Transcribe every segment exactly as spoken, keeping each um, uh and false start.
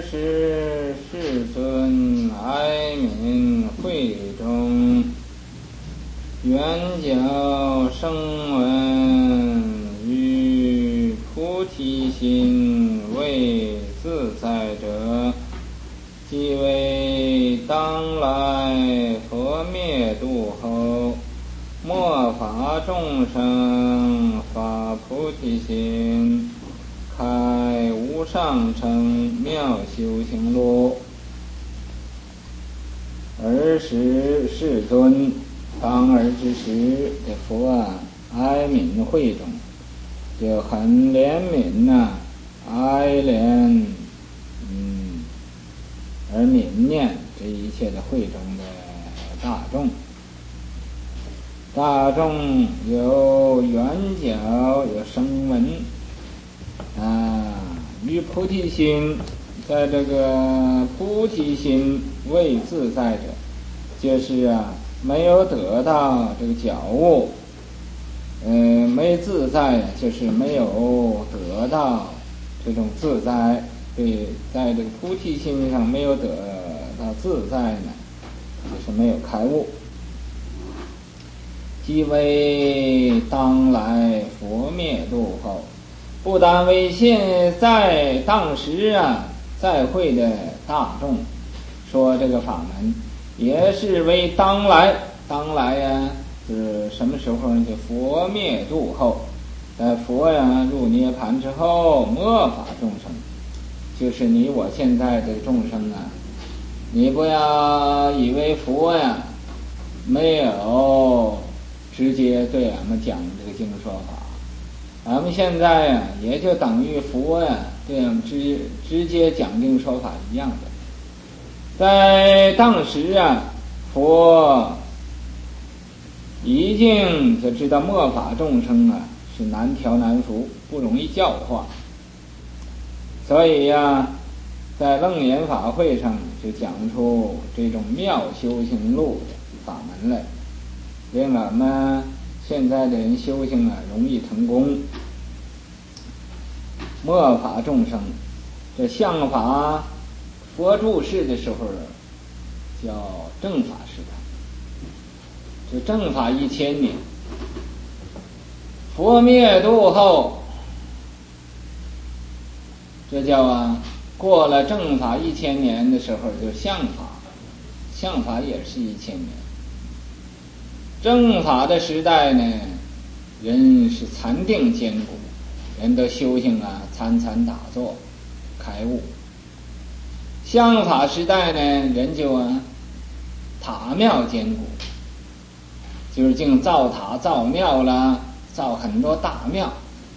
时世尊哀悯会中，圆教声闻于菩提心为自在者，即为当来佛灭度后，末法众生发菩提心，开无上乘妙修行路。尔时世尊当尔之时，这佛啊哀悯会中，就很怜悯呐、啊，哀怜嗯而悯念这一切的会中的大众。大众有圆角，有声闻啊，于菩提心，在这个菩提心未自在者，就是啊没有得到这个觉悟，呃，没自在，就是没有得到这种自在。对，在这个菩提心上没有得到自在呢，就是没有开悟。即为当来佛灭度后，不但为现在当时啊在会的大众说这个法门，也是为当来。当来呀、啊，是什么时候呢？就佛灭度后，在佛呀入涅盘之后，末法众生，就是你我现在这个众生啊，你不要以为佛呀没有直接对俺们讲这个经说法，俺们现在呀、啊、也就等于佛呀对俺们直直接讲经说法一样的。在当时啊，佛已经就知道末法众生啊是难调难服，不容易教化，所以呀、啊，在楞严法会上就讲出这种妙修行路的法门来，令俺们现在的人修行啊容易成功。末法众生，这相法佛住世的时候叫正法时代，这正法一千年，佛灭度后，这叫啊过了正法一千年的时候就相法，相法也是一千年。正法的时代呢，人是禅定坚固，人都修行啊参禅打坐开悟。相法时代呢，人就啊塔庙坚固，就是净造塔造庙啦，造很多大庙。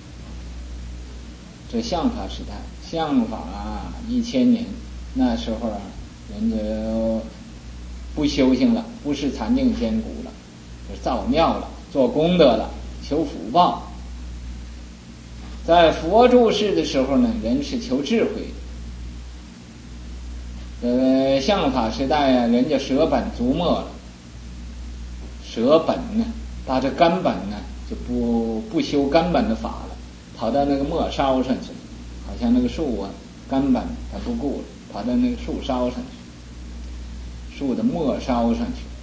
这相法时代，相法啊一千年，那时候啊人就不修行了，不是禅定坚固了，就造庙了，做功德了，求福报。在佛住世的时候呢，人是求智慧。呃，相法时代啊，人家舍本逐末了，舍本呢，把这根本呢就不不修根本的法了，跑到那个末梢上去了，好像那个树啊，根本它不顾了，跑到那个树梢上去，树的末梢上去。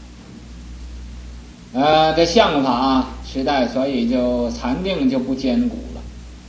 呃，这相法时代，所以就禅定就不坚固了，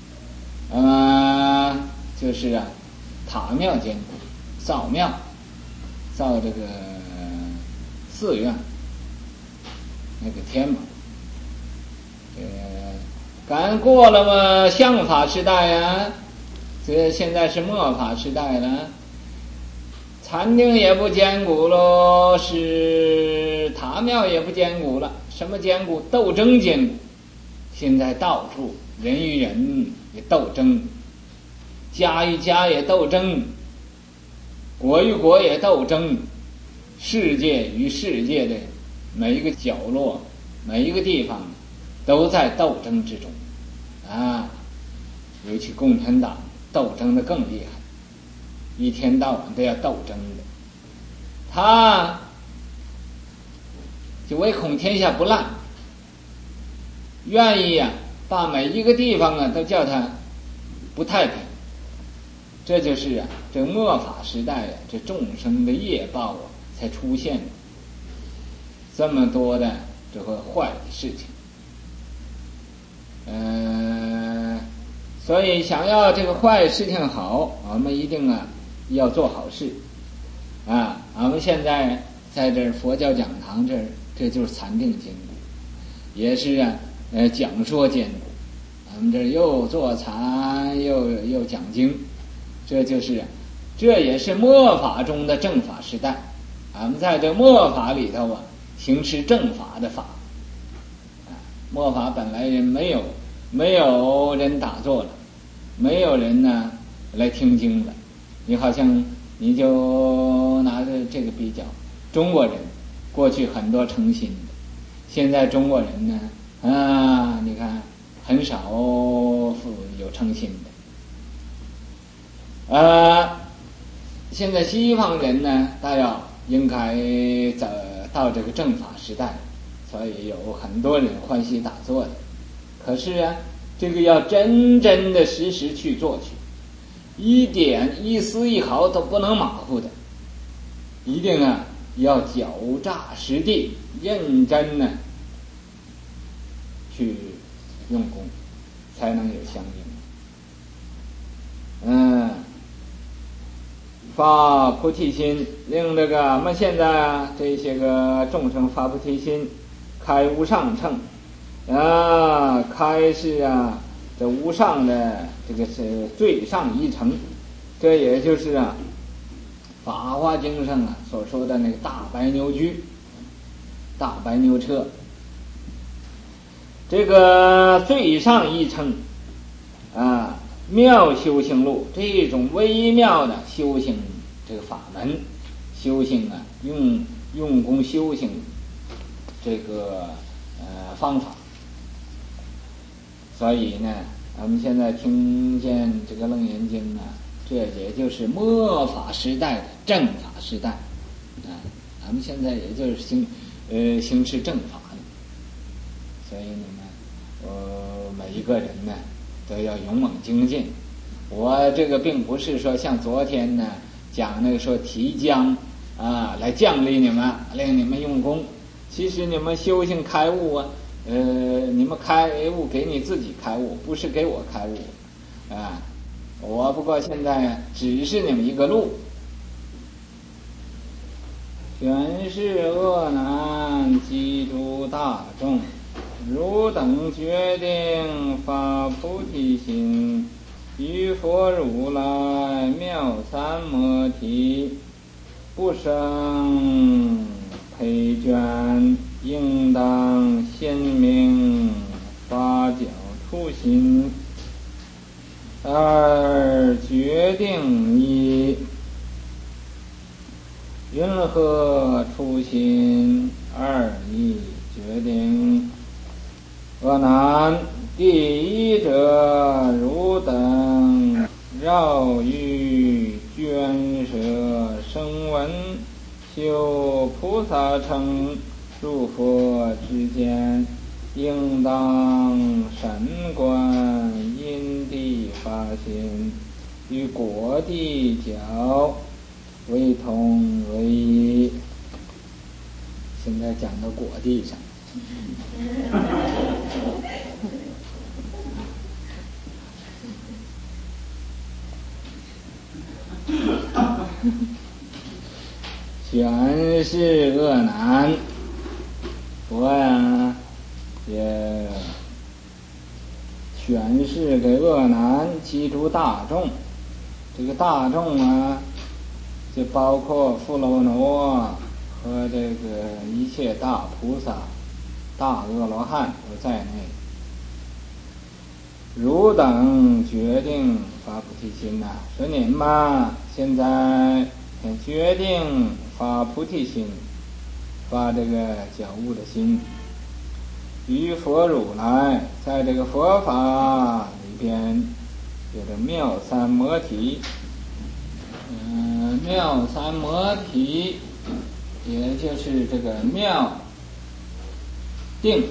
呃，就是啊，塔庙坚固，造庙，造这个寺院，那个天嘛，呃，赶过了嘛相法时代呀，这现在是末法时代了。禅定也不坚固喽，是塔庙也不坚固了。什么坚固？斗争坚固。现在到处人与人也斗争，家与家也斗争，国与国也斗争，世界与世界的每一个角落、每一个地方都在斗争之中啊！尤其共产党斗争的更厉害。一天到晚都要斗争的，他就唯恐天下不乱，愿意呀、啊、把每一个地方啊都叫他不太平， 这就是啊，这末法时代啊，这众生的业报啊，才出现这么多的这个坏的事情。呃，所以想要这个坏事情好，我们一定啊要做好事啊。我们现在在这佛教讲堂这儿，这就是禅定兼顾，也是啊呃讲说兼顾。我们这又做禅又又讲经，这就是啊，这也是末法中的正法时代。我们在这末法里头啊，行持正法的法。末法本来人没有没有人打坐了，没有人呢来听经了。你好像你就拿着这个比较，中国人过去很多诚心的，现在中国人呢啊，你看很少有诚心的。呃，现在西方人呢，大要应该走到这个正法时代。所以有很多人欢喜打坐的，可是啊，这个要真真的实实去做去，一点一丝一毫都不能马虎的，一定啊要脚扎实地，认真呢去用功，才能有相应。嗯，发菩提心，令这个我们现在啊这些个众生发菩提心。开无上乘啊，开是啊，这无上的这个是最上一层，这也就是啊，《法华经》上啊所说的那个大白牛驹、大白牛车，这个最上一层啊，妙修行路，这种微妙的修行这个法门，修行啊，用用功修行。这个呃方法，所以呢，我们现在听见这个《楞严经》啊，这也就是末法时代的正法时代啊。我们现在也就是行呃行持正法的，所以你们呃每一个人呢都要勇猛精进。我这个并不是说像昨天呢讲那个说提浆啊来奖励你们，令你们用功。其实你们修行开悟啊，呃，你们开悟给你自己开悟，不是给我开悟啊。我不过现在只是你们一个路。全是恶难积诸大众，汝等决定发菩提心，于佛如来妙三摩提，不生培卷，应当鲜明发教初心。而决定一，云何初心？二一决定。恶难，第一者，汝等绕于捐舍声闻，修菩萨乘，入佛之间，应当审观因地发心，与果地教为同为一。现在讲到果地上，全是恶难，佛呀也全是给恶难积诸大众。这个大众啊，就包括富楼那和这个一切大菩萨、大阿罗汉都在内。汝等决定发菩提心呐、啊，说你们嘛，现在决定发菩提心，发这个觉悟的心，于佛如来，在这个佛法里边有着妙三摩提。嗯、呃，妙三摩提也就是这个妙定，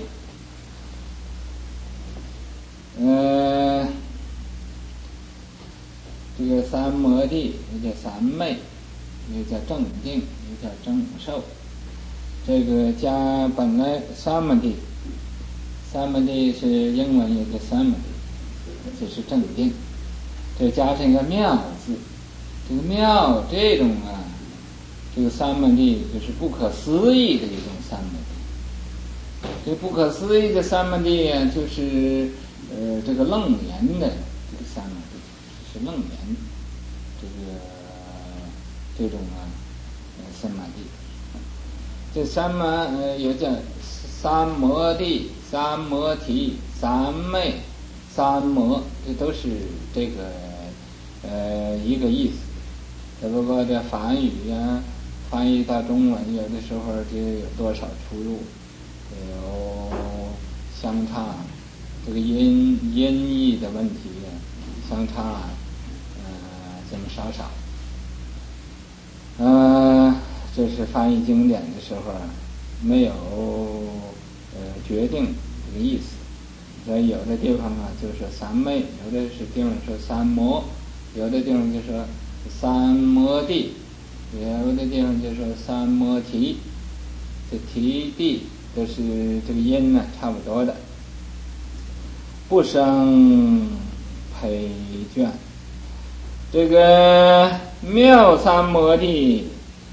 呃， 这个三摩地也叫三昧，也叫正定，也叫正受。这个加本来三摩地，三摩地是英文也叫三摩地，这是正定。这加上一个妙字，这个妙这种啊，这个三摩地就是不可思议的一种三摩地。这不可思议的三摩地啊，就是呃这个楞严的这个三摩地，是楞严这个这种啊呃三摩地。这三摩呃有叫三摩地、三摩提、三昧、三摩，这都是这个呃一个意思。只不过这梵语啊翻译到中文，有的时候就有多少出入，有相差，这个音音译的问题相差呃这么少少。呃这是翻译经典的时候啊，没有呃决定这个意思。所以有的地方啊就说三昧，有的是地方说三摩，有的地方就说三摩地，有的地方就说三摩提，这提地都是这个音呢差不多的。不生培眷，这个妙三摩地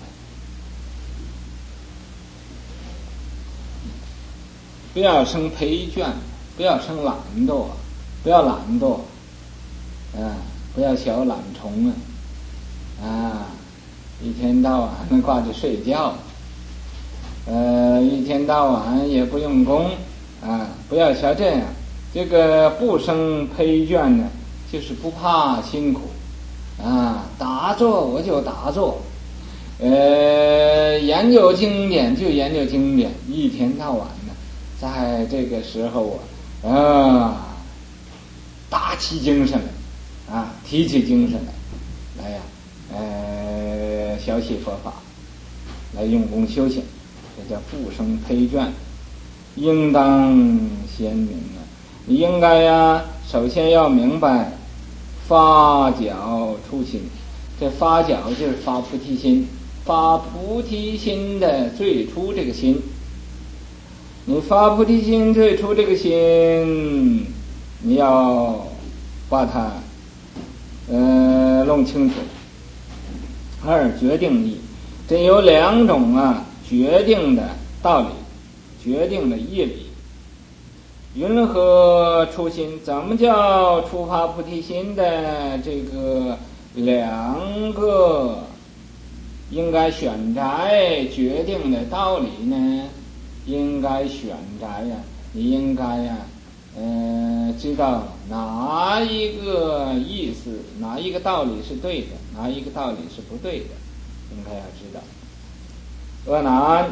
不要生培眷，不要生懒惰，不要懒惰啊，不要小懒虫啊，啊，一天到晚挂着睡觉，呃，一天到晚也不用功啊，不要像这样。这个不生培眷呢，就是不怕辛苦啊，打坐我就打坐，呃，研究经典就研究经典，一天到晚呢，在这个时候啊，啊，打起精神来，啊，提起精神来，来呀，呃，小起佛法，来用功修行，这叫不生培眷，应当先明啊。你应该呀，首先要明白发脚初心。这发脚就是发菩提心，发菩提心的最初这个心。你发菩提心最初这个心，你要把它呃弄清楚。二决定力，这有两种啊决定的道理，决定的义理。云何初心？怎么叫初发菩提心的这个两个应该选择决定的道理呢？应该选择呀，你应该呀，呃，知道哪一个意思，哪一个道理是对的，哪一个道理是不对的，应该要知道。阿难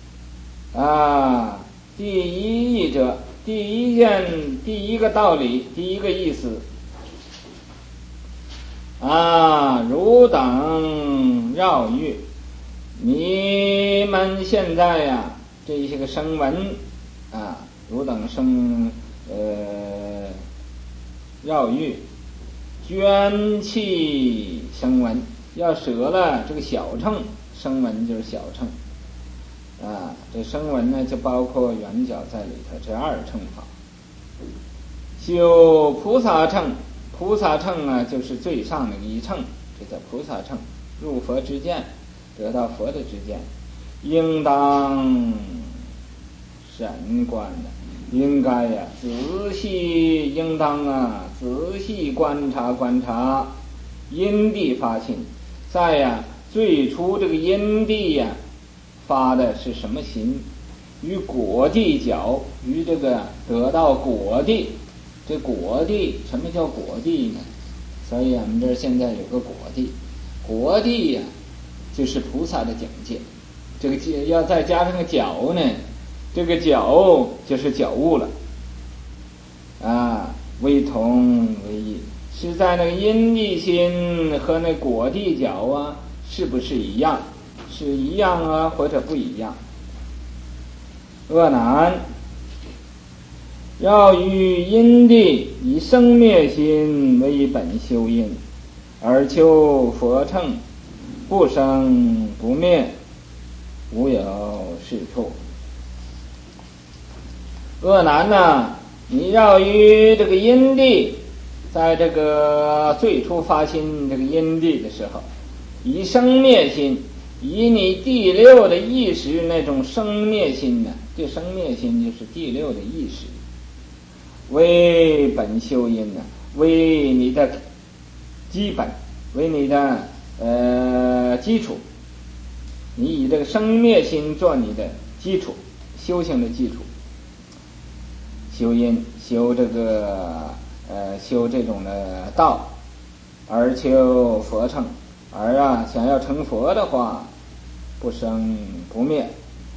啊，第一义者。第一件第一个道理，第一个意思啊，汝等绕欲，你们现在呀，这些个声闻啊，汝等生呃绕欲，捐弃声闻，要舍了这个小乘，声闻就是小乘。啊，这声闻呢就包括圆角在里头，这二乘法。修菩萨乘，菩萨乘啊就是最上的一乘，这叫菩萨乘，入佛之见，得到佛的之见，应当审观的，应该呀、啊、仔细，应当啊仔细观察观察因地发心，在呀、啊、最初这个因地呀、啊。发的是什么心？与果地角，与这个得到果地，这果地什么叫果地呢？所以我们这儿现在有个果地，果地呀、啊，就是菩萨的境界。这个要再加上个角呢，这个角就是觉悟了，啊，为同为异，是在那个因地心和那果地角啊，是不是一样？是一样啊，或者不一样。阿难，要于因地以生灭心为本修因， 而求佛乘，不生不灭，无有是处。恶男呐，你要于这个因地，在这个最初发心这个因地的时候，以生灭心，以你第六的意识那种生灭心呢，这生灭心就是第六的意识，为本修因呢，为你的基本，为你的呃基础，你以这个生灭心做你的基础，修行的基础，修因，修这个呃修这种的道，而求佛乘，而啊想要成佛的话，不生不灭，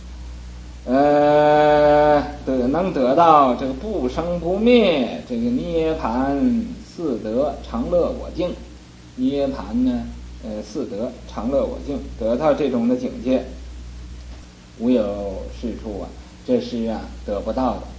呃得能得到这个不生不灭这个涅盘四德常乐我净，涅盘呢呃四德常乐我净，得到这种的境界，无有是处啊，这是啊得不到的。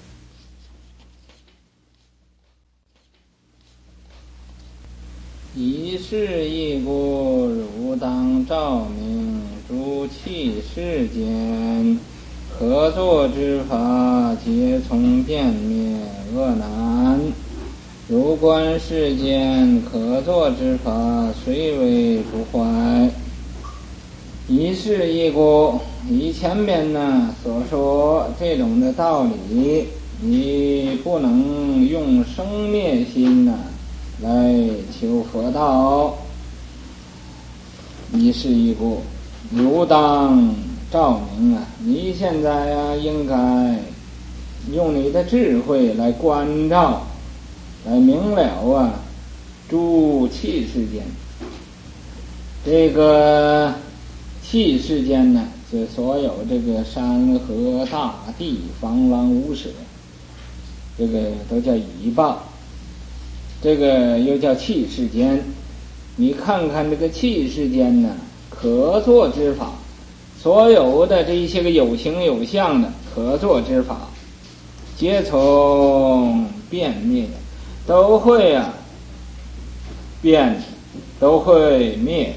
以是义故，汝当照明诸器世间，可作之法，皆从遍灭恶难。如观世间可作之法，虽为不坏。以是义故，以前边呢所说这种的道理，你不能用生灭心呢来求佛道。以是义故，汝当照明啊！你现在啊，应该用你的智慧来关照，来明了啊，诸器世间。这个器世间呢，就所有这个山河大地、房廊屋舍，这个都叫以报。这个又叫器世间，你看看这个器世间呢，可作之法，所有的这一些个有形有相的可作之法，皆从变灭，都会啊变，都会灭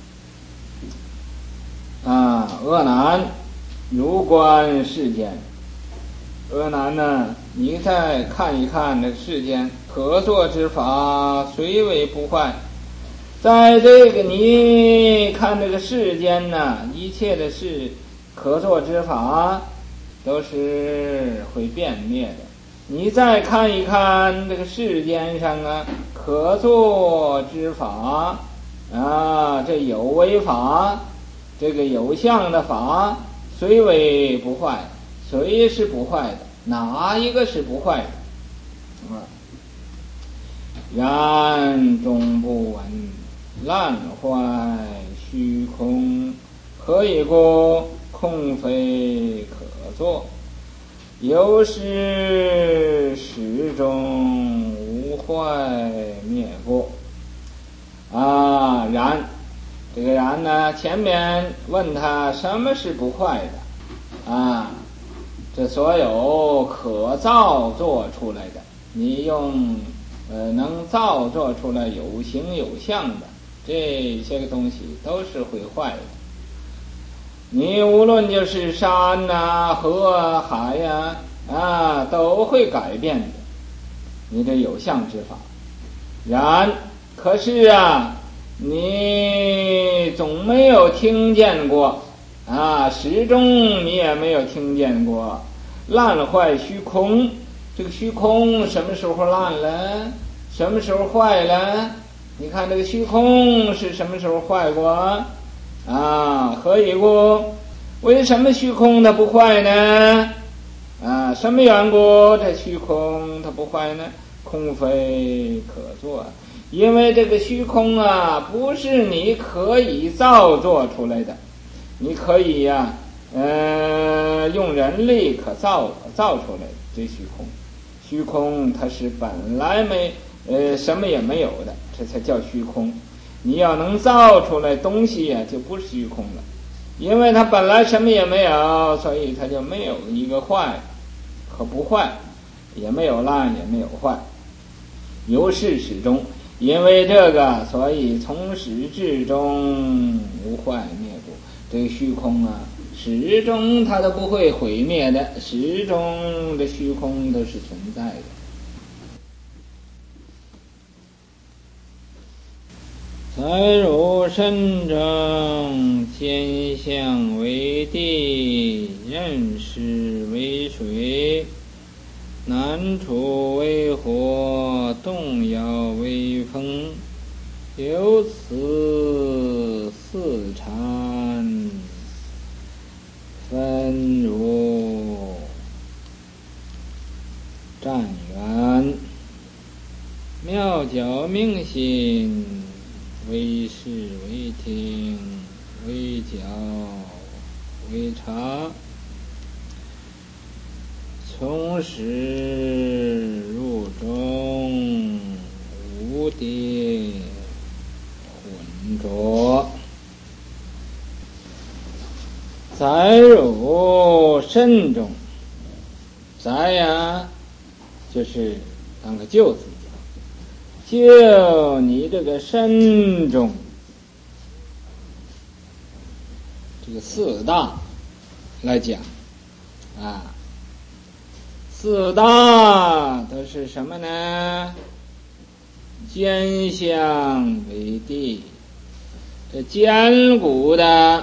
啊。恶难，如观世间，恶难呢，你再看一看这个世间可作之法，虽为不坏。在这个你看这个世间呢，一切的事可作之法都是会变灭的。你再看一看这个世间上啊，可作之法啊，这有为法，这个有相的法，虽为不坏，谁是不坏的？哪一个是不坏的？啊，然终不闻，烂坏虚空，何以故？空非可作，由是始终无坏灭过。啊，然这个然呢，前面问他什么是不坏的啊？这所有可造作出来的，你用呃能造作出来有形有相的这些个东西都是会坏的。你无论就是山呐、河啊、海呀 啊, 啊都会改变的，你这有相之法。然可是啊，你总没有听见过啊，始终你也没有听见过烂坏虚空。这个虚空什么时候烂了？什么时候坏了？你看这个虚空是什么时候坏过啊？何以故？为什么虚空它不坏呢？啊，什么缘故这虚空它不坏呢？空非可作，因为这个虚空啊，不是你可以造作出来的，你可以呀、啊，呃，用人力可造造出来的这虚空。虚空它是本来没呃什么也没有的，这才叫虚空。你要能造出来东西呀、啊，就不是虚空了，因为它本来什么也没有，所以它就没有一个坏和不坏，也没有烂也没有坏。由是始终， 因为这个，所以从始至终无坏灭故。这个虚空啊，始终它都不会毁灭的，始终的虚空都是存在的。才如身正，兼相为地，任时为水，南处为火，动摇为风，由此四禅分如战缘，妙角明心，为视为听，为角为察，从始入终，无跌混浊。载入慎重，载呀，就是当个救字讲，就你这个身中，这个四大来讲啊，四大都是什么呢？坚相为地，这坚固的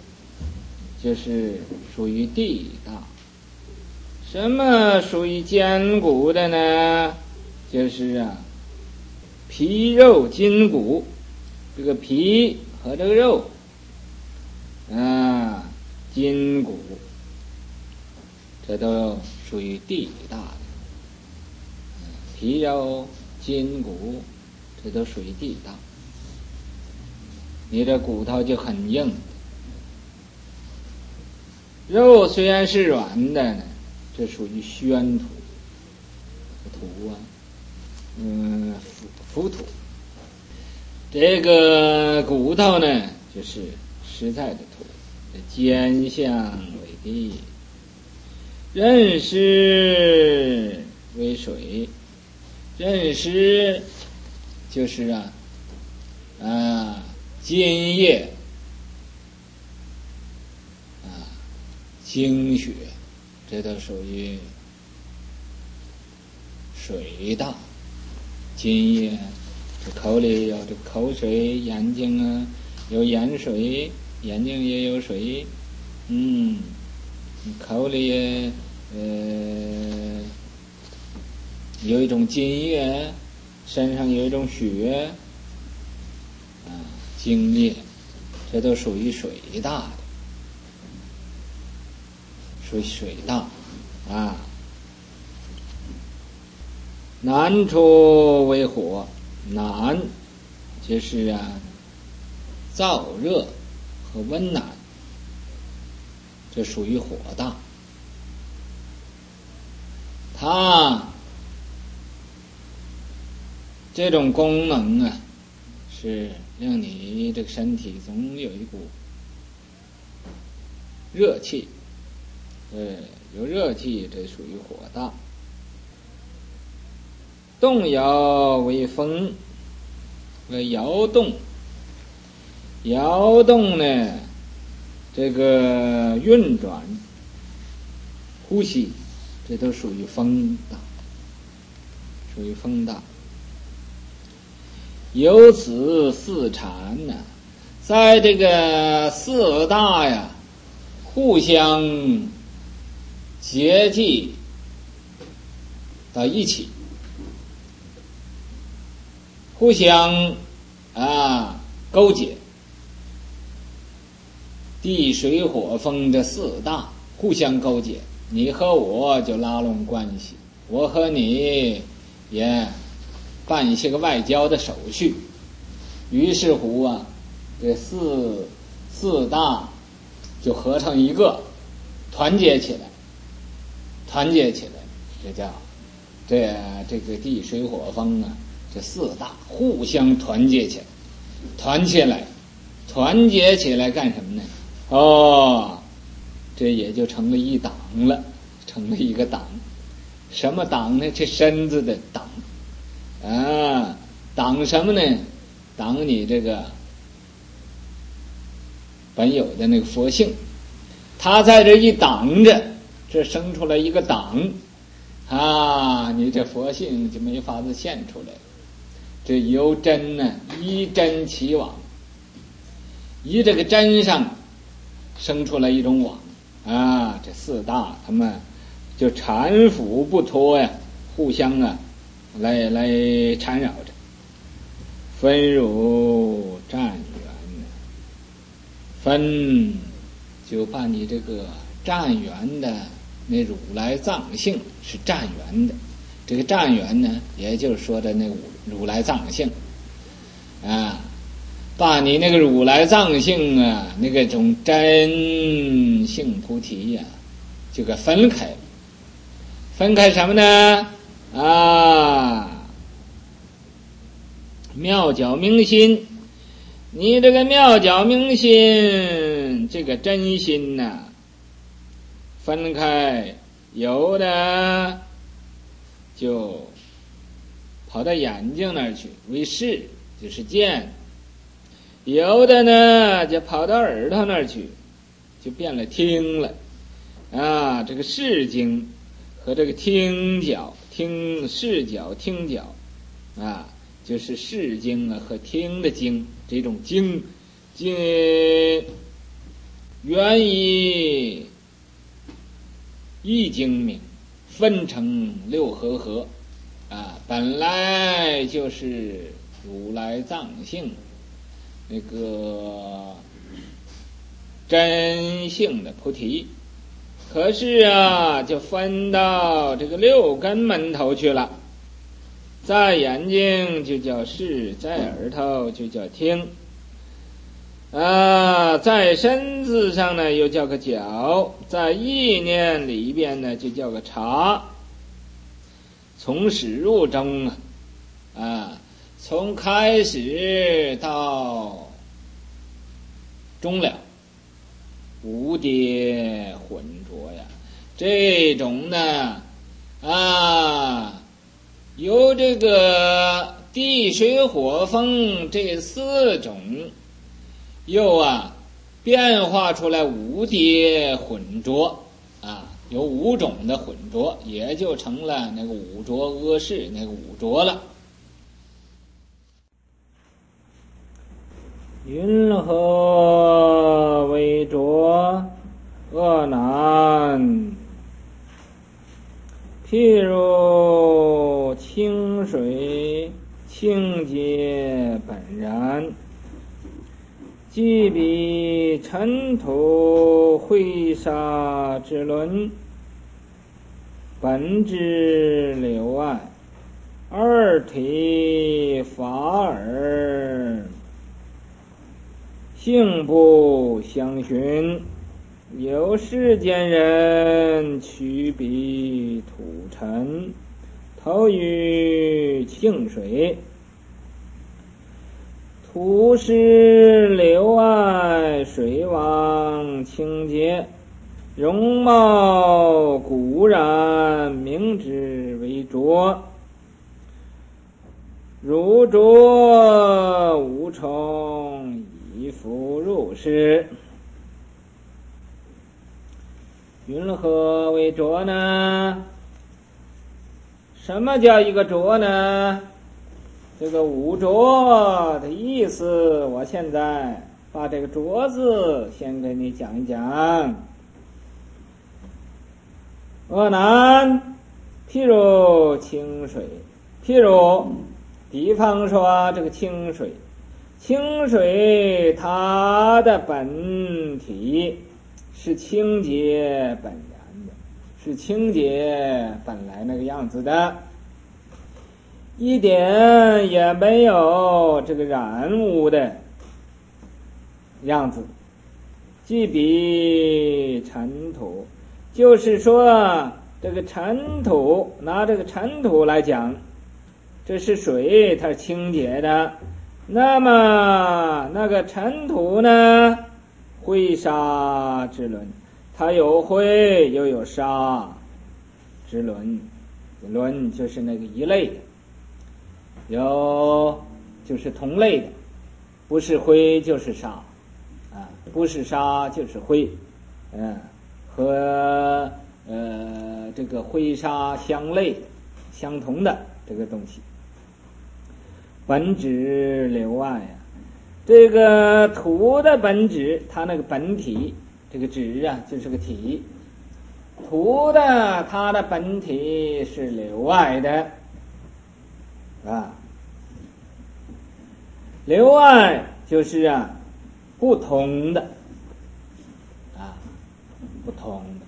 就是属于地大。什么属于坚固的呢？就是啊皮肉筋骨，这个皮和这个肉啊筋骨，这都属于地大的。皮肉筋骨这都属于地大，你这骨头就很硬，肉虽然是软的呢，这属于宣土，土啊嗯浮土。这个骨头呢就是实在的土，坚相为地，任湿为水。任湿就是啊啊津液啊精血，这都属于水大。津液这口里有这口水，眼睛啊有眼水，眼睛也有水，嗯口里也呃有一种津液，身上有一种血啊精液，这都属于水大的，属于水大啊。南处为火，南就是啊燥热和温暖，这属于火大。它这种功能啊，是让你这个身体总有一股热气，呃，有热气，这属于火大。动摇为风，为摇动，摇动呢，这个运转、呼吸，这都属于风大，属于风大。由此四禅呢，在这个四大呀，互相结集到一起，互相啊勾结，地水火风这四大互相勾结，你和我就拉拢关系，我和你也办一些个外交的手续，于是乎啊，这四四大就合成一个，团结起来，团结起来，这叫这这个地水火风啊，这四大互相团结起来，团起来，团结起来干什么呢？哦，这也就成了一党了，成了一个党。什么党呢？这身子的党啊， 挡什么呢？挡你这个本有的那个佛性。他在这一挡着，这生出来一个挡啊，你这佛性就没法子现出来。这由真呢，依真起网，依这个真上生出来一种网啊，这四大他们就缠缚不脱呀，互相啊来来缠绕着，分如战缘，分就把你这个战缘的那如来藏性是战缘的，这个战缘呢，也就是说的那如来藏性啊，把你那个如来藏性啊，那个种真性菩提呀、啊，就给分开了。分开什么呢？啊，妙觉明心，你这个妙觉明心，这个真心呐、啊，分开，有的就跑到眼睛那儿去为视，就是见；有的呢就跑到耳朵那儿去，就变了听了。啊，这个视经和这个听角，听视角听角啊，就是视经啊和听的经，这种经经源于一经名，分成六合合啊，本来就是如来藏性那个真性的菩提，可是啊就分到这个六根门头去了，在眼睛就叫视，在耳朵就叫听啊，在身子上呢又叫个觉，在意念里边呢就叫个察。从始入终啊，啊，从开始到终了，无跌混浊呀。这种呢，啊，由这个地水火风这四种。又啊，变化出来五叠混浊啊，有五种的混浊，也就成了那个五浊阿世那个五浊了。云何为浊？恶难。譬如清水清洁本然。即彼尘土灰沙之轮，本之流岸，二体法尔，性不相寻。有世间人取彼土尘，投于清水。土是流岸，水往清洁，容貌固然，名之为浊。如浊无虫，以复入室。云何为浊呢？什么叫一个浊呢？这个五浊的意思，我现在把这个浊字先给你讲一讲。恶难，譬如清水，譬如比方说这个清水，清水它的本体是清洁本然的，是清洁本来那个样子的，一点也没有这个染污的样子。即比尘土，就是说这个尘土，拿这个尘土来讲，这是水，它是清洁的。那么那个尘土呢，灰沙之轮，它有灰又有沙之轮，轮就是那个一类的。 有就是同类的，不是灰就是沙，啊，不是沙就是灰，嗯，和呃这个灰沙相类的、相同的这个东西。本质流外啊，这个土的本质，它那个本体，这个质啊就是个体，土的它的本体是流外的啊，流外就是啊不同的啊，不同的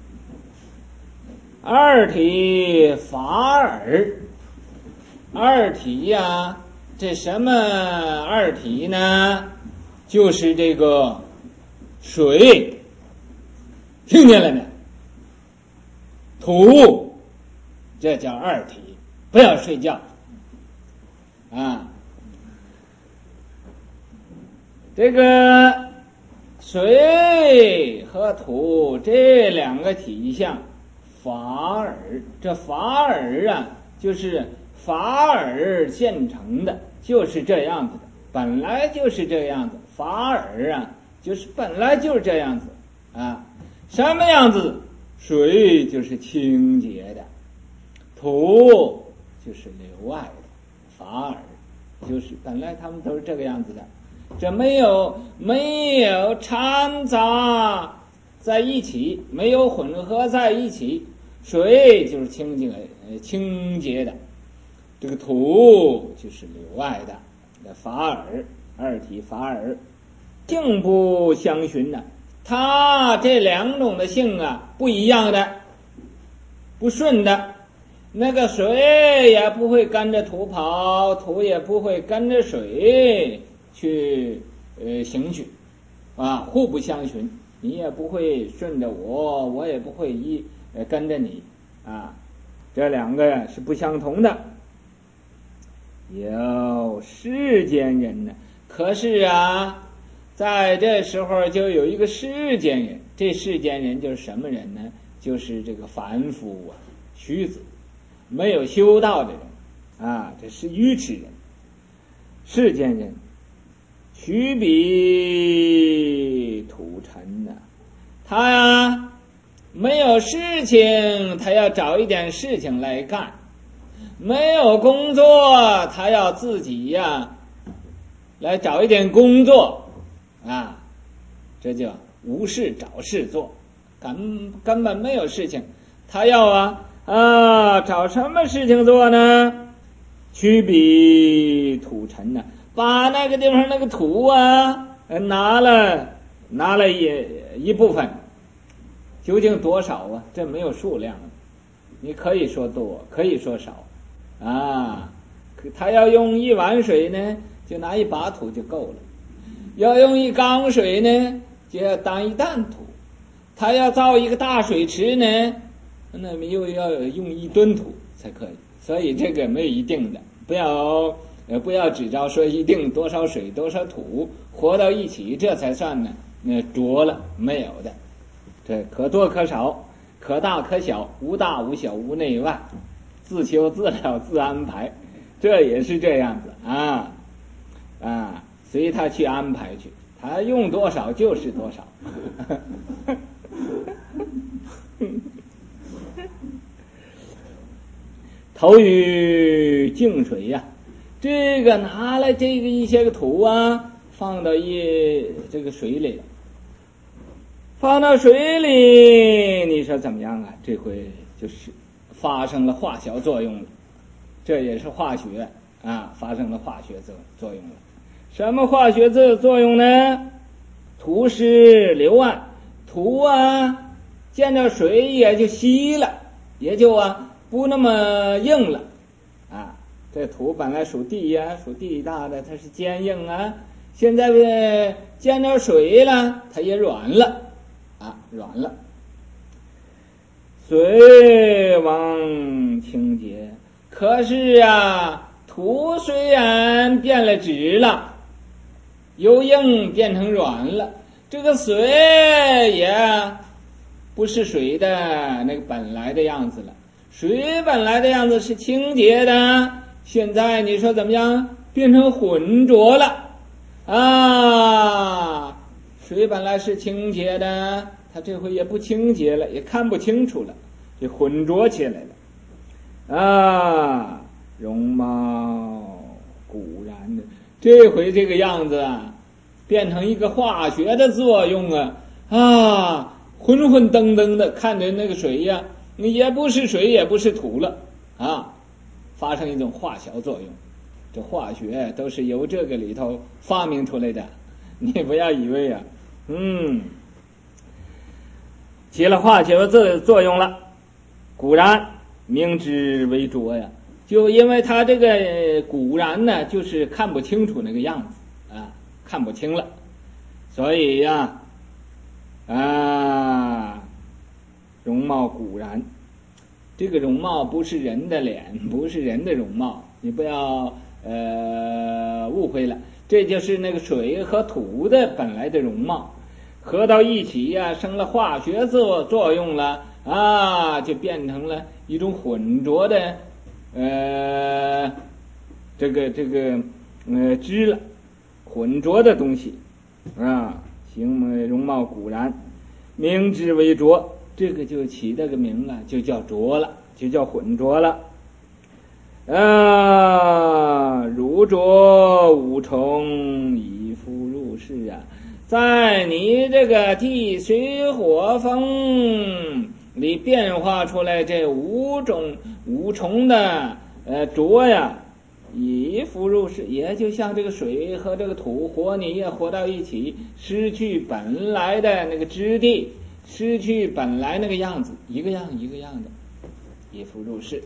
二体法尔，二体呀、啊。这什么二体呢？就是这个水，听见了没？土，这叫二体。不要睡觉啊！这个水和土这两个体相，法尔，这法尔啊，就是法尔现成的，就是这样子的，本来就是这样子。法尔啊，就是本来就是这样子啊。什么样子？水就是清洁的，土就是流外的，法尔就是本来他们都是这个样子的，这没有没有掺杂在一起，没有混合在一起。水就是清净呃清洁的，这个土就是流外的，法尔二体法尔，性不相寻呢、啊。它这两种的性啊不一样的，不顺的。那个水也不会跟着土跑，土也不会跟着水去呃行去啊，互不相寻。你也不会顺着我，我也不会一呃跟着你啊，这两个是不相同的。有世间人呢，可是啊，在这时候就有一个世间人，这世间人就是什么人呢？就是这个凡夫啊，虚子，没有修道的人啊，这是愚痴人。世间人取彼土尘呢、啊，他呀没有事情，他要找一点事情来干；没有工作，他要自己呀来找一点工作啊，这就无事找事做，根根本没有事情，他要啊啊找什么事情做呢？取彼土尘呢、啊，把那个地方那个土啊拿了拿了一一部分，究竟多少啊？这没有数量，你可以说多，可以说少啊。他要用一碗水呢，就拿一把土就够了；要用一缸水呢，就要当一担土；他要造一个大水池呢，那么又要用一吨土才可以。所以这个没有一定的，不要呃不要只照说一定多少水多少土和到一起，这才算呢那浊了，没有的。这可多可少，可大可小，无大无小，无内外，自求自了自安排，这也是这样子啊啊，随他去安排去，他用多少就是多少。投于净水呀、啊，这个拿来这个一些个土啊，放到一这个水里了，放到水里，你说怎么样啊？这回就是发生了化学作用了，这也是化学啊，发生了化学作作用了。什么化学作作用呢？土是流啊，土啊见着水也就稀了，也就啊不那么硬了啊。这土本来属地呀、啊，属地大的，它是坚硬啊。现在呃见着水了，它也软了啊，软了。水往清洁，可是啊，土虽然变了质了，由硬变成软了，这个水也不是水的那个本来的样子了。水本来的样子是清洁的， 现在你说怎么样？变成浑浊了啊！水本来是清洁的，它这回也不清洁了，也看不清楚了，就浑浊起来了啊！容貌古然的，这回这个样子啊，变成一个化学的作用啊啊！昏昏登登的，看着那个水呀、啊，也不是水，也不是土了啊，发生一种化学作用。这化学都是由这个里头发明出来的，你不要以为啊，嗯，起了化学作作用了，古然名之为浊呀。就因为它这个古然呢，就是看不清楚那个样子啊，看不清了，所以呀、啊，啊，容貌古然，这个容貌不是人的脸，不是人的容貌，你不要呃误会了，这就是那个水和土的本来的容貌，合到一起呀、啊，生了化学作作用了啊，就变成了一种浑浊的呃这个这个呃汁了，浑浊的东西啊，形容貌古然，名之为浊，这个就起这个名啊，就叫浊了，就叫浑浊了。啊，如浊五重，以复入世啊，在你这个地水火风里变化出来这五种五重的呃浊呀，以复入世，也就像这个水和这个土和泥也合到一起，失去本来的那个质地，失去本来那个样子，一个样一个样的，以复入世。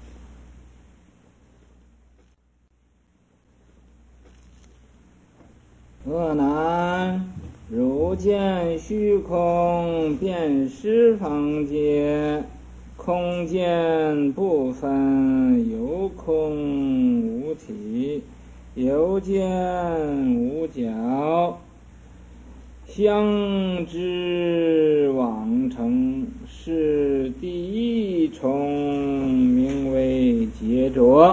恶男，如见虚空，遍十方界，空间不分，有空无体，有见无角，相知往成，是第一重，名为劫浊。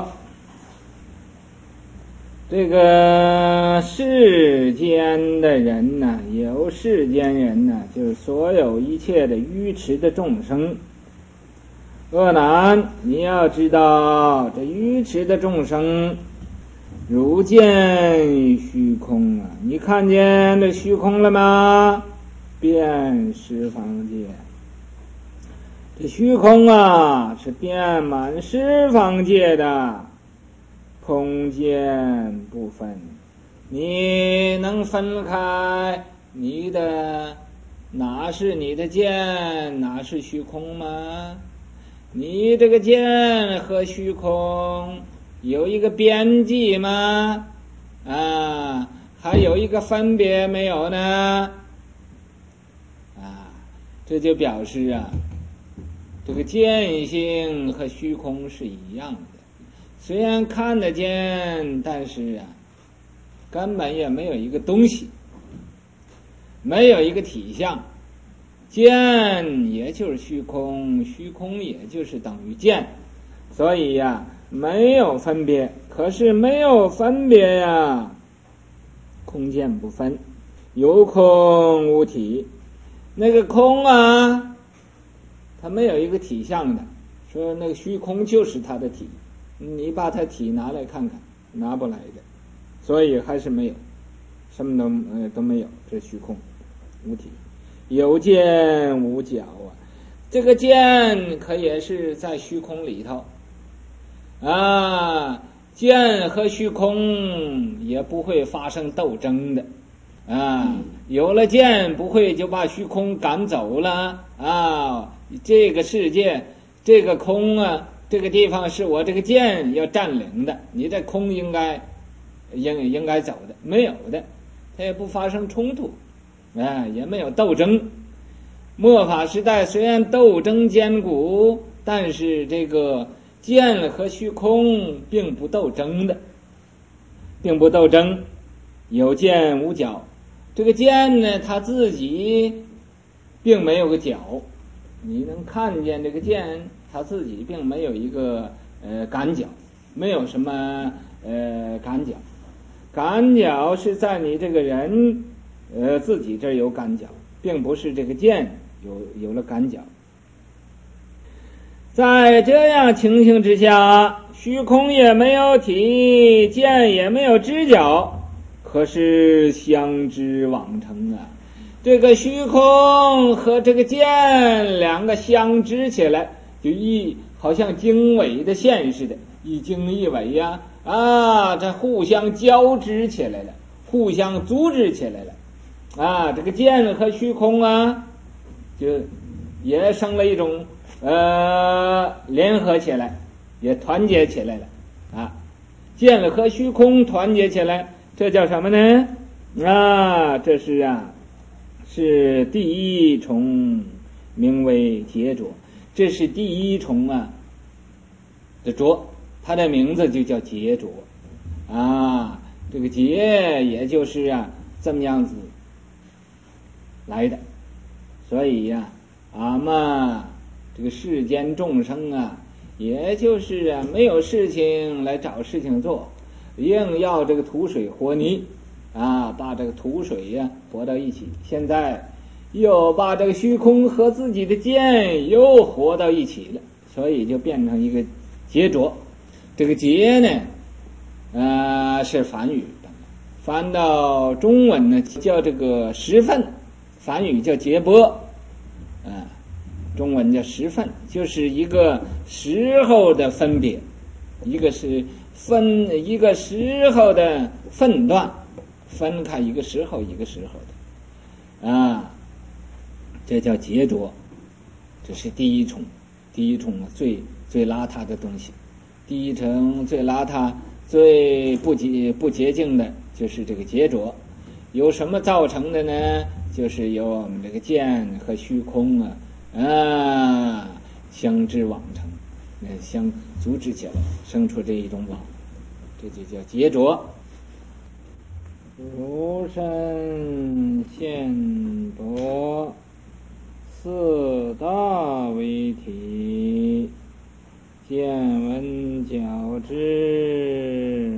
这个世间的人呢，有世间人呢，就是所有一切的愚痴的众生。恶男，你要知道，这愚痴的众生，如见虚空啊！你看见这虚空了吗？遍十方界，这虚空啊，是遍满十方界的。空间不分，你能分开你的哪是你的见，哪是虚空吗？你这个见和虚空有一个边际吗？啊，还有一个分别没有呢？啊，这就表示啊，这个见性和虚空是一样的。虽然看得见，但是啊，根本也没有一个东西，没有一个体相。见也就是虚空，虚空也就是等于见，所以呀、啊，没有分别。可是没有分别呀、啊，空见不分，有空无体。那个空啊，它没有一个体相的，说那个虚空就是它的体。你把它体拿来看看，拿不来的，所以还是没有，什么都呃都没有，这虚空无体，有见无角啊。这个见可也是在虚空里头啊，见和虚空也不会发生斗争的啊，有了见不会就把虚空赶走了啊。这个世界，这个空啊。这个地方是我这个见要占领的，你这空应该应应该走的，没有的，它也不发生冲突，哎，也没有斗争。末法时代虽然斗争坚固，但是这个见和虚空并不斗争的，并不斗争，有见无角。这个见呢，它自己并没有个角，你能看见这个见。他自己并没有一个呃感觉没有什么呃感觉。感觉是在你这个人呃自己这儿有感觉，并不是这个剑有有了感觉。在这样情形之下，虚空也没有体，剑也没有直角，可是相知往成啊。这个虚空和这个剑两个相知起来，就一好像经纬的线似的，一经一纬呀、啊，啊，这互相交织起来了，互相阻止起来了，啊，这个剑和虚空啊，就也生了一种呃联合起来，也团结起来了啊，剑和虚空团结起来，这叫什么呢？啊，这是啊。是第一重，名为劫浊，这是第一重啊的浊，它的名字就叫劫浊啊。这个劫也就是啊这么样子来的，所以呀、啊，俺们这个世间众生啊，也就是啊没有事情来找事情做，硬要这个土水和泥。啊，把这个土水呀、啊、和到一起，现在又把这个虚空和自己的剑又和到一起了，所以就变成一个劫浊。这个劫呢，呃，是梵语的，翻到中文呢叫这个时分，梵语叫劫波，啊、呃，中文叫时分，就是一个时候的分别，一个是分一个时候的分段。分开一个时候一个时候的啊，这叫劫浊，这是第一重，第一重最最邋遢的东西，第一重最邋遢最不洁不洁净的就是这个劫浊。由什么造成的呢？就是由我们这个剑和虚空啊啊相知网成，相阻止起来，生出这一种网，这就叫劫浊。如身现帛，四大为体，见闻觉知，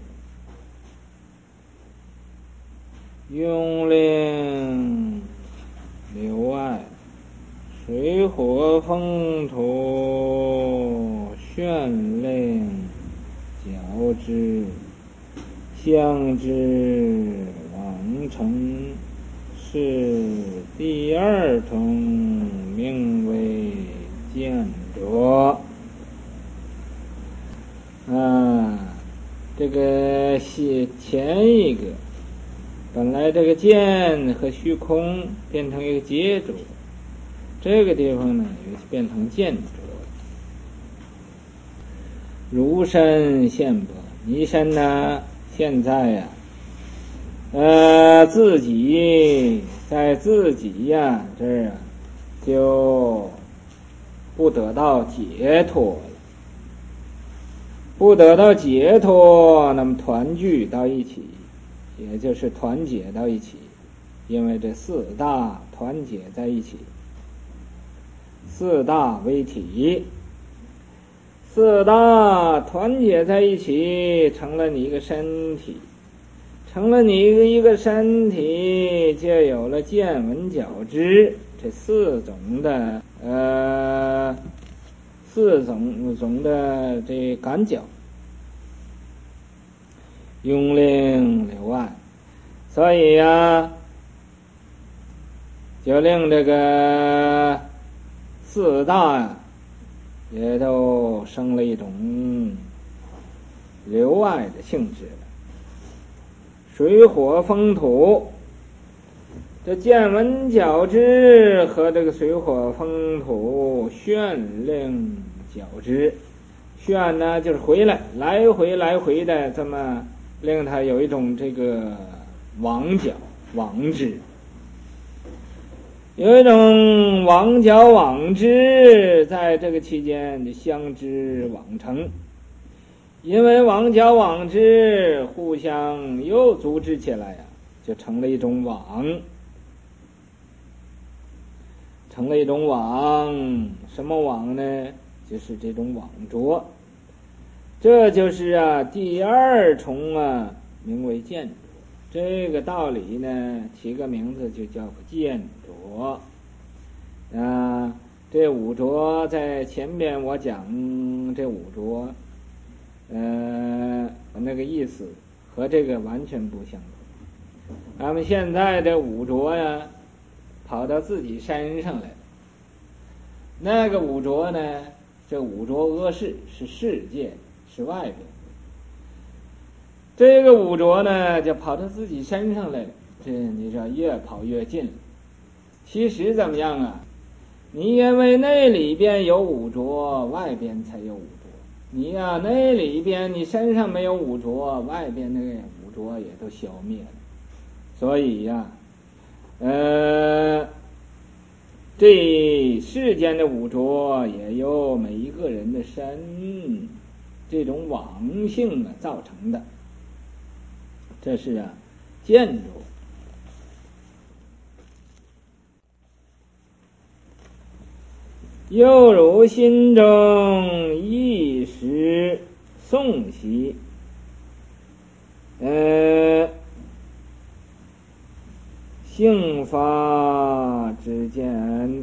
用令流爱，水火风土，旋令觉知。相知往成，是第二重，名为见浊。啊，这个是前一个，本来这个见和虚空变成一个劫浊，这个地方呢又变成见浊。如身现帛，你身呢？现在呀、啊，呃，自己在自己呀、啊、这儿啊，就不得到解脱了，不得到解脱，那么团聚到一起，也就是团结到一起，因为这四大团结在一起，四大为体。四大团结在一起，成了你一个身体，成了你一个一个身体，就有了见闻觉知这四种的呃四种种的这感觉，用令流爱，所以呀、啊，就令这个四大呀。也都生了一种流爱的性质了。水火风土，这见闻觉知和这个水火风土旋令觉知，旋呢就是回来，来回来回的这么令它有一种这个网角网知。有一种网角网知，在这个期间就相知网成，因为网角网知互相又组织起来呀、啊，就成了一种网，成了一种网。什么网呢？就是这种网浊。 这就是啊第二重啊，名为见着。这个道理呢，起个名字就叫见着。啊，这五浊在前边我讲这五浊，呃，那个意思和这个完全不相同。咱们现在这五浊呀，跑到自己身上来了。那个五浊呢，这五浊恶世是世界，是外边。这个五浊呢，就跑到自己身上来了。这你说越跑越近了。其实怎么样啊？你因为那里边有五浊，外边才有五浊。你呀、啊，那里边你身上没有五浊，外边那个五浊也都消灭了。所以呀、啊，呃，这世间的五浊也由每一个人的身这种妄性啊造成的。这是啊，见着。又如心中一时诵习，呃，性法之见，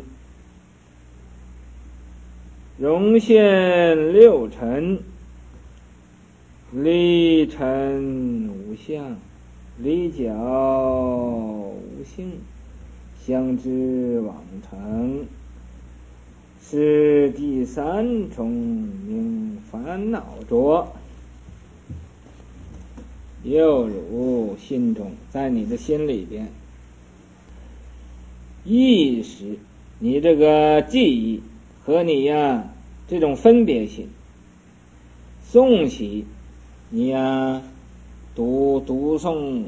容现六尘，离尘无相，离角无性，相知往成，是第三重名烦恼浊。又如心中，在你的心里边，意识，你这个记忆和你呀、啊、这种分别心，诵习，你呀、啊、读读诵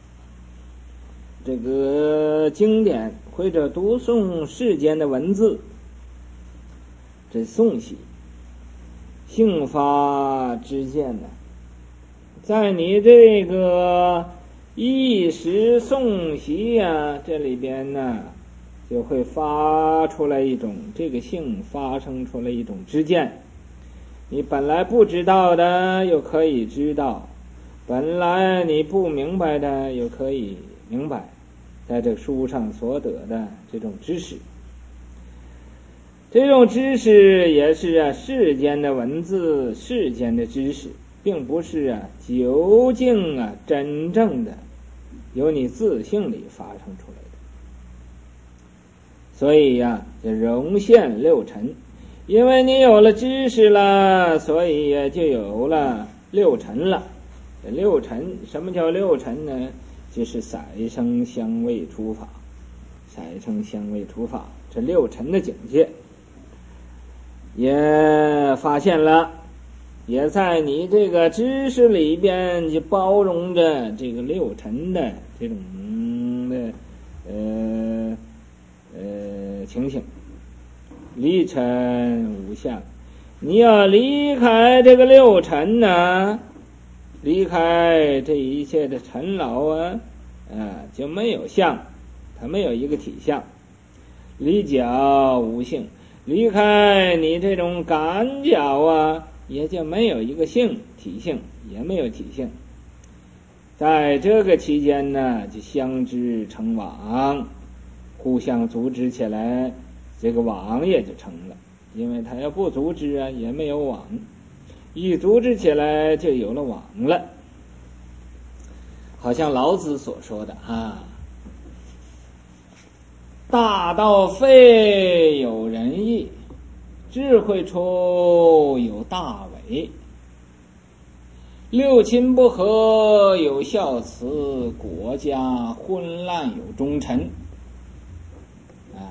这个经典，或者读诵世间的文字，这诵习性法之见呢，在你这个意识诵习呀、啊、这里边呢，就会发出来一种这个性发生出来一种知见。你本来不知道的又可以知道，本来你不明白的又可以明白，在这书上所得的这种知识，这种知识也是啊世间的文字，世间的知识，并不是啊究竟啊真正的由你自性里发生出来的。所以呀、啊，就容现六尘，因为你有了知识了，所以呀就有了六尘了。这六尘，什么叫六尘呢？就是色声香味触法，色声香味触法，这六尘的境界也发现了，也在你这个知识里边就包容着这个六尘的这种的呃呃情形。离尘无相，你要离开这个六尘呢，离开这一切的尘劳啊，啊就没有相，它没有一个体相。离角无性，离开你这种感觉啊，也就没有一个性体性，也没有体性。在这个期间呢，就相知成网，互相组织起来，这个网也就成了。因为它要不组织啊，也没有网，一组织起来就有了网了。好像老子所说的啊，大道废有仁义，智慧出有大伪，六亲不和有孝慈，国家昏乱有忠臣。啊，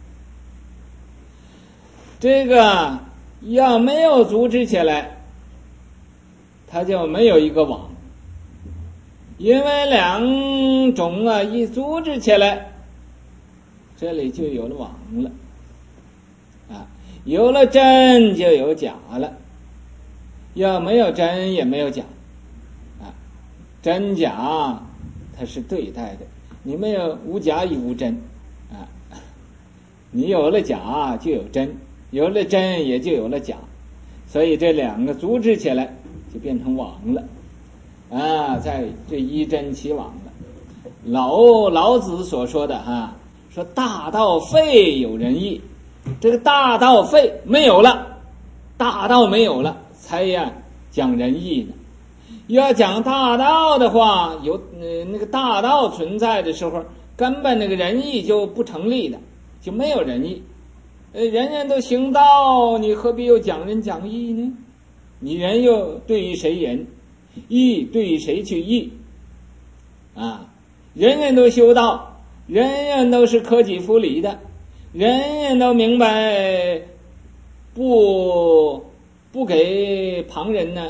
这个要没有组织起来，它就没有一个网。因为两种啊一组织起来，这里就有了网了。啊，有了真就有假了，要没有真也没有假。啊，真假它是对待的，你没有无假亦无真。啊，你有了假就有真，有了真也就有了假。 所以这两个组织起来就变成网了啊，在这一真其网了。老老子所说的啊，说大道废有仁义，这个大道废没有了，大道没有了，才呀讲仁义呢。要讲大道的话，有呃那个大道存在的时候，根本那个仁义就不成立的，就没有仁义。呃，人人都行道，你何必又讲仁讲义呢？你仁又对于谁仁？义对于谁去义？啊，人人都修道，人人都是克己复礼的，人人都明白不不给旁人呢，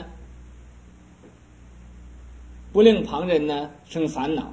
不令旁人呢生烦恼，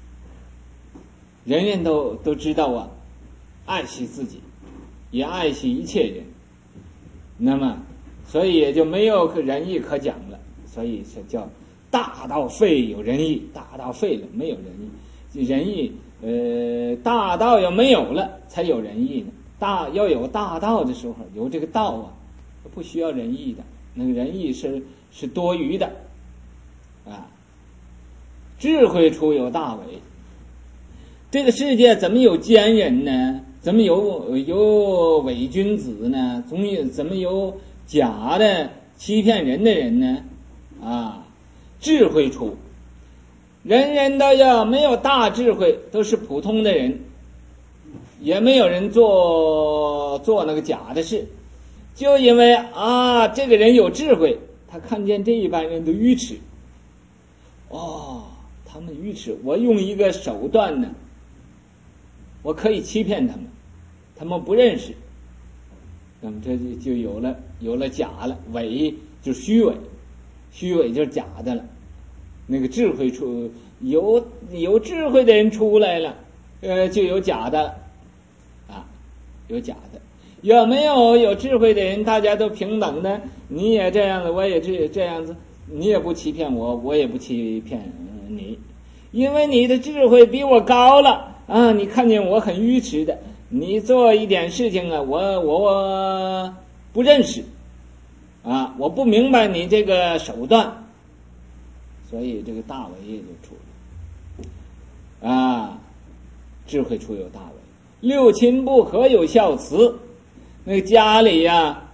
人人都都知道啊，爱惜自己，也爱惜一切人，那么所以也就没有仁义可讲了。所以是叫大道废有仁义，大道废了没有仁义，仁义呃大道要没有了才有仁义呢。大要有大道的时候，有这个道啊，不需要仁义的，那个仁义是是多余的啊。智慧出有大伪，这个世界怎么有奸人呢？怎么有有伪君子呢？总有怎么有假的欺骗人的人呢？啊，智慧出，人人都要没有大智慧，都是普通的人，也没有人做做那个假的事，就因为啊，这个人有智慧，他看见这一般人都愚痴，哦，他们愚痴，我用一个手段呢，我可以欺骗他们，他们不认识，那么这就就有了有了假了，伪就虚伪。虚伪就是假的了，那个智慧出有有智慧的人出来了，呃，就有假的了，啊，有假的。有没有有智慧的人，大家都平等的，你也这样子，我也这这样子，你也不欺骗我，我也不欺骗你，因为你的智慧比我高了啊！你看见我很愚痴的，你做一点事情啊，我我我不认识。啊，我不明白你这个手段，所以这个大伪也就出了。啊，智慧出有大伪。六亲不和有孝慈，那个家里呀、啊，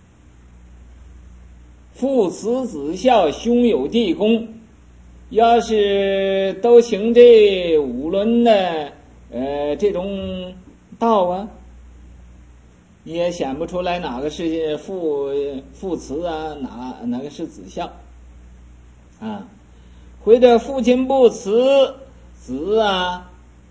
父慈子孝，兄友弟恭，要是都行这五伦的呃这种道啊，也显不出来哪个是父父慈啊，哪哪个是子孝啊？或者父亲不慈，子啊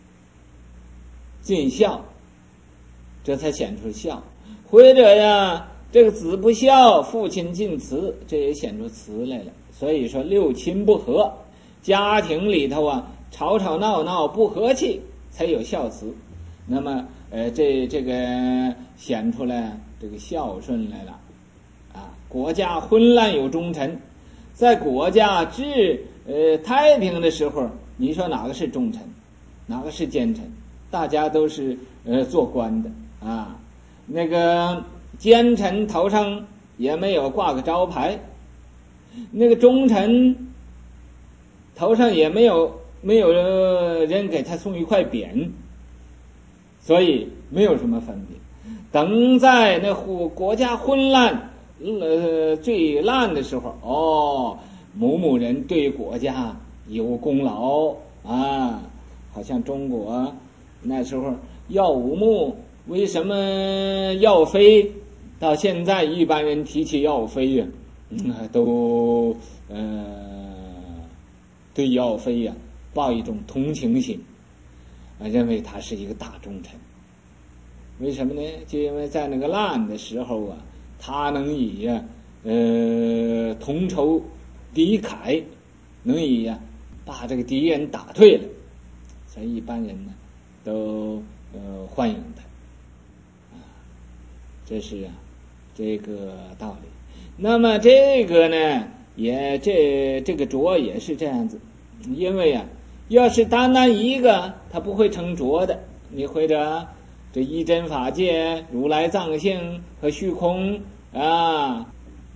尽孝，这才显出孝；或者呀，这个子不孝，父亲尽慈，这也显出慈来了。所以说六亲不和，家庭里头啊吵吵闹闹不和气，才有孝慈。那么呃，这这个显出来这个孝顺来了，啊，国家昏乱有忠臣，在国家治呃太平的时候，你说哪个是忠臣，哪个是奸臣？大家都是呃做官的啊，那个奸臣头上也没有挂个招牌，那个忠臣头上也没有没有人给他送一块匾。所以没有什么分别。等在那国家混乱呃最烂的时候，哦，某某人对国家有功劳啊，好像中国那时候耀武穆为什么耀飞，到现在一般人提起耀飞呀、嗯，都呃对耀飞呀、抱一种同情心。认为他是一个大忠臣，为什么呢？就因为在那个烂的时候啊，他能以呀、啊、呃同仇敌忾，能以呀、啊、把这个敌人打退了，所以一般人呢都呃欢迎他啊，这是啊这个道理。那么这个呢，也这这个拙也是这样子，因为啊。要是单单一个，他不会成拙的。你或者这一真法界、如来藏性和虚空啊，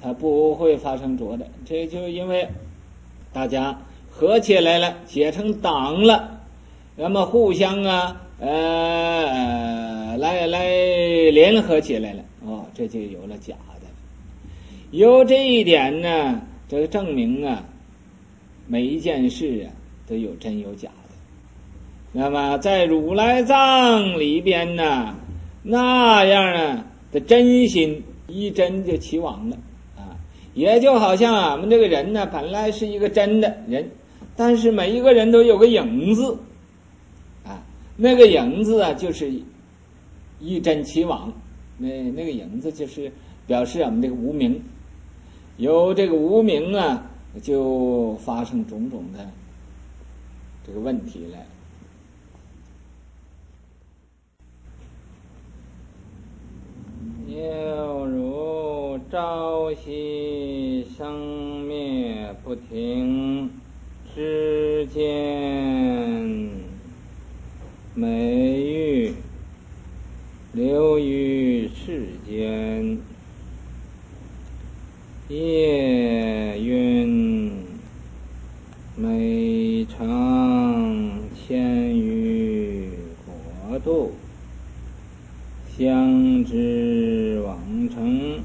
它不会发生浊的。这就因为大家合起来了，结成党了，那么互相啊呃来来联合起来了，哦，这就有了假的。有这一点呢，这个证明啊，每一件事啊都有真有假的。那么在如来藏里边呢，那样呢的真心一真就起往了啊，也就好像俺们这个人呢，本来是一个真的人，但是每一个人都有个影子啊，那个影子啊就是一真起往，那那个影子就是表示俺们这个无明，有这个无明啊，就发生种种的这个问题来。又如朝夕生灭不停之间，美欲流于世间，夜云美常迁于国度，相知往成，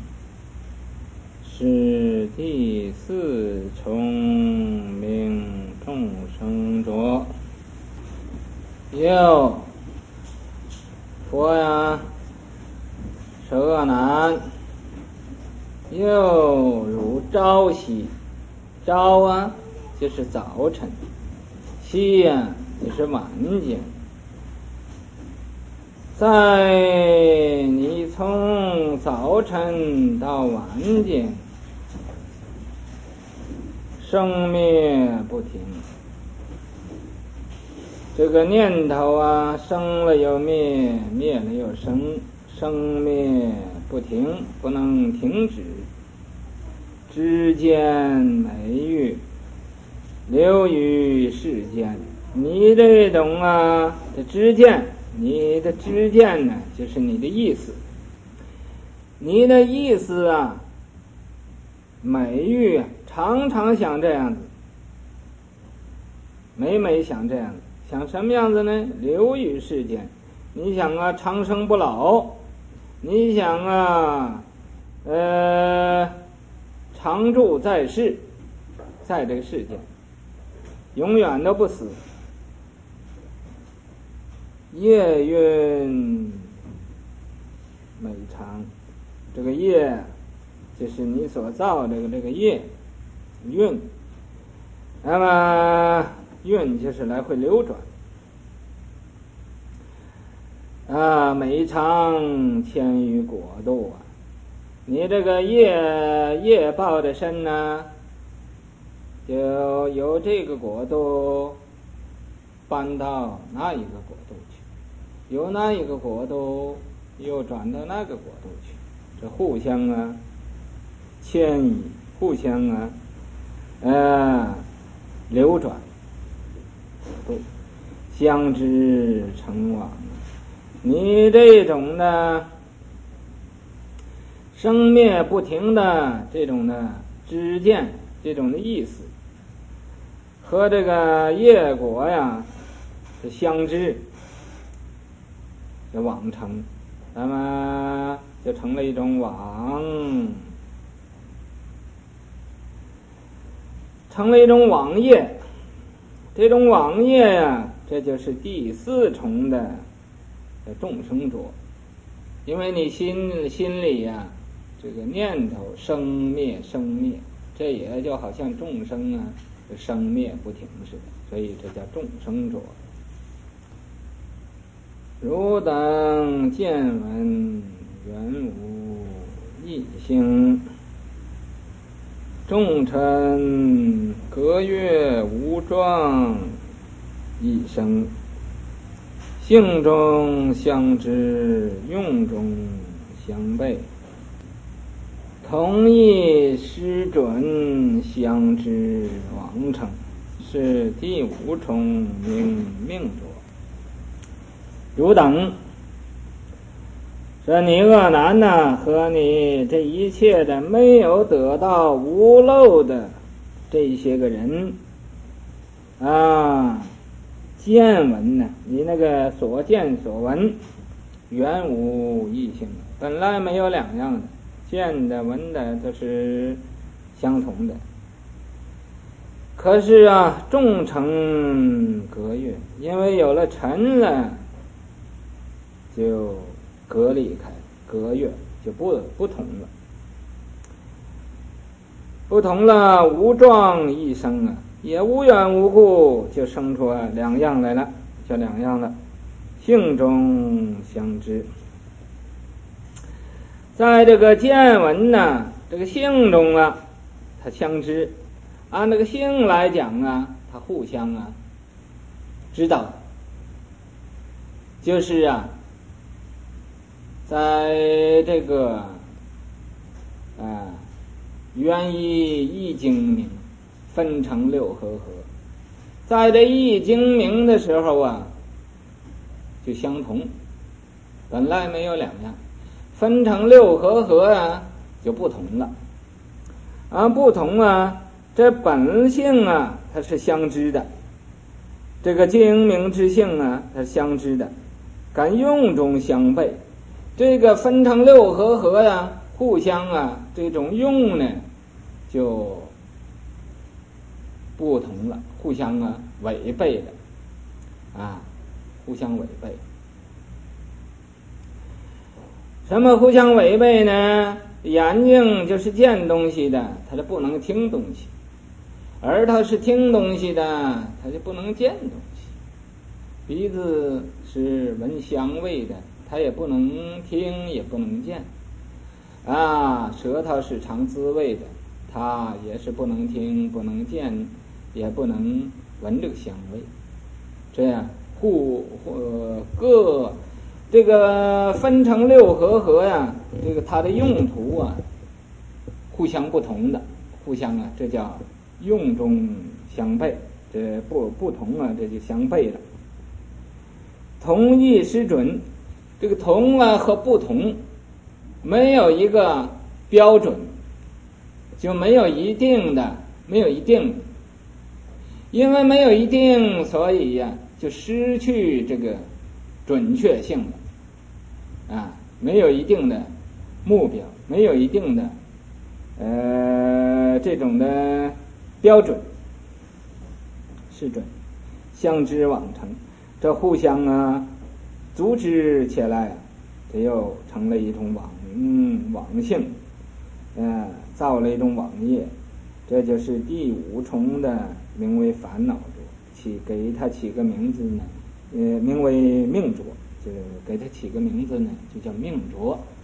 是第四重名众生浊。又佛呀，舍难，又如朝夕，朝啊就是早晨，夕呀就是晚间。在你从早晨到晚间，生灭不停，这个念头啊，生了又灭，灭了又生，生灭不停，不能停止。之间美欲流于世间，你这种啊的知见，你的知见呢，就是你的意思。你的意思啊，美欲啊，常常想这样子，每每想这样子，想什么样子呢？流于世间，你想啊，长生不老，你想啊，呃，常住在世，在这个世界，永远都不死。夜云美常，这个夜就是你所造这个这个业运，那么运就是来回流转啊，美常迁于国度啊，你这个业业报的身呢，就由这个国度搬到那一个国度去，由那一个国度又转到那个国度去，这互相啊迁移，互相啊呃流转，对，相知成往。你这种的生灭不停的这种的知见，这种的意思，和这个业果呀是相知，这网成，那么就成了一种网，成了一种网业。这种网业呀，这就是第四重的众生浊。因为你心心里呀，这个念头生灭生灭，这也就好像众生啊生灭不停似的，所以这叫众生浊。汝等见闻原无异性，众臣隔月无状一生，性中相知，用中相悖，同一失准，相知王成，是第五重名命浊。汝等， 这你恶男呢，和你这一切的没有得到无漏的这些个人啊，见闻呢，你那个所见所闻原无异性，本来没有两样的，见的闻的都是相同的。可是啊，众成隔越，因为有了尘了，就隔离开，隔越就不不同了，不同了，无状一生啊，也无缘无故就生出啊两样来了，就两样了，性中相知。在这个见闻呢，这个性中啊，它相知。按那个性来讲啊，它互相啊知道，就是啊，在这个啊元一一精明分成六合合，在这一精明的时候啊，就相同，本来没有两样，分成六合合啊，就不同了。啊，不同啊，这本性啊，它是相知的，这个精明之性啊，它是相知的，敢用中相悖。这个分成六合合呀，互相啊，这种用呢，就不同了，互相啊违背的，啊，互相违背。什么互相违背呢？眼睛就是见东西的，它就不能听东西；耳朵是听东西的，它就不能见东西；鼻子是闻香味的，它也不能听，也不能见。啊，舌头是尝滋味的，它也是不能听，不能见，也不能闻这个香味。这样互互各这个分成六合合呀，这个它的用途啊，互相不同的，互相啊，这叫用中相悖。这不不同啊，这就相悖了。同义失准，这个同啊和不同没有一个标准，就没有一定的，没有一定的，因为没有一定，所以呀、啊，就失去这个准确性了。啊，没有一定的目标，没有一定的呃这种的标准，是准相知往成，这互相啊阻止起来，这又成了一种网嗯网性，呃造了一种网业，这就是第五重的名为烦恼着，起给它起个名字呢，呃名为命着。就给它起个名字呢，就叫命浊。